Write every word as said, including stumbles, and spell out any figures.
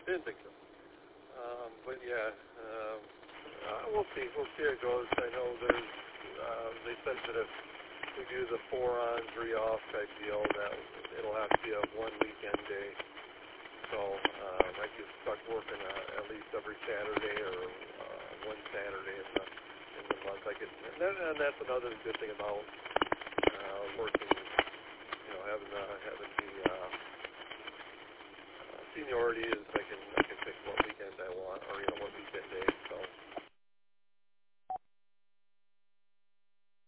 didn't think so. Um, but yeah, um, uh, we'll see. We'll see how it goes. I know there's. Uh, they said that if we do the four on, three off type deal, that it'll have to be a one weekend day. So um, I get stuck working uh, at least every Saturday or uh, one Saturday in the in the month. I get, and, that, and that's another good thing about uh, working. You know, having uh, having the uh, uh, seniority is I can I can pick what weekend I want, or you know what weekend day.